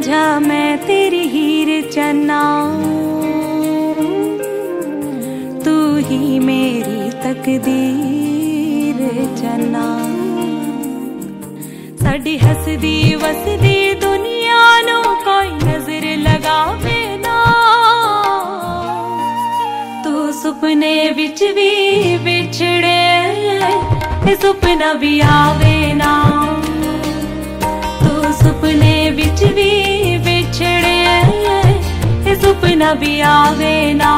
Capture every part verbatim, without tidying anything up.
रांझा मैं तेरी हीर चन्ना, तू ही मेरी तकदीर चन्ना। साडी हसदी वसदी दुनिया नू कोई नजर लगावे ना, तू सुपने विच भी विछड़े सुपना भी आवे ना, तू सुपने विच भी विछड़े सुपना भी आवे ना।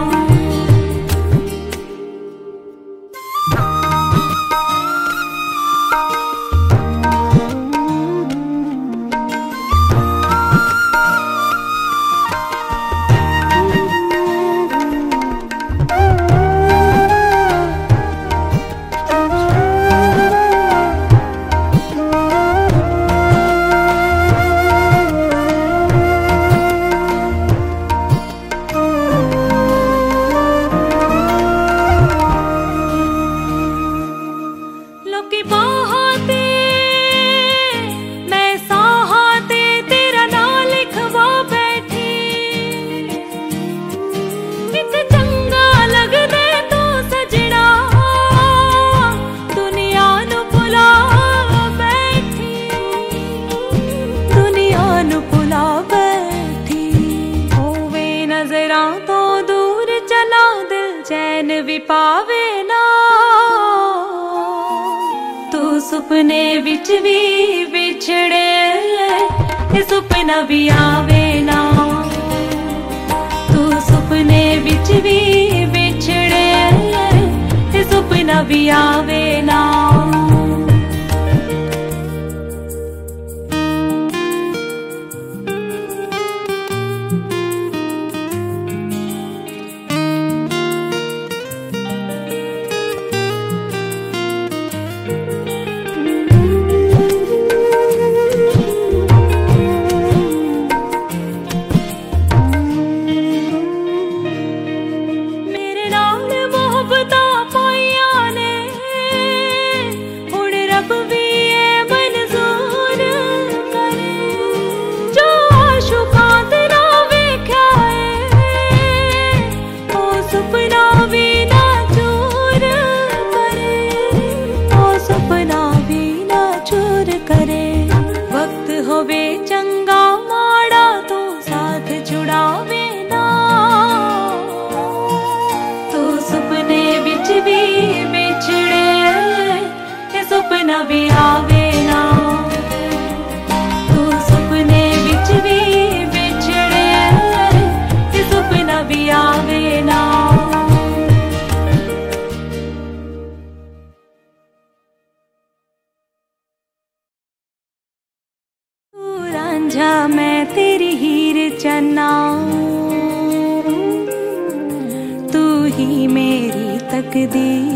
तो दूर चला दिल चैन भी पावे ना, तू सुपने विच भी विछड़े सुपना भी आवे ना, तू सुपने विच भी विछड़े सुपना भी आवे ना। वक्त होवे चंगा माड़ा तू साथ छुड़ावे ना, तू सुपने विच भी बिछड़े सुपना भी आवे ना, तू सुपने विच भी बिछड़े सुपना भी आवे ना। रांझा मैं तेरी हीर चन्ना, तू ही मेरी तकदीर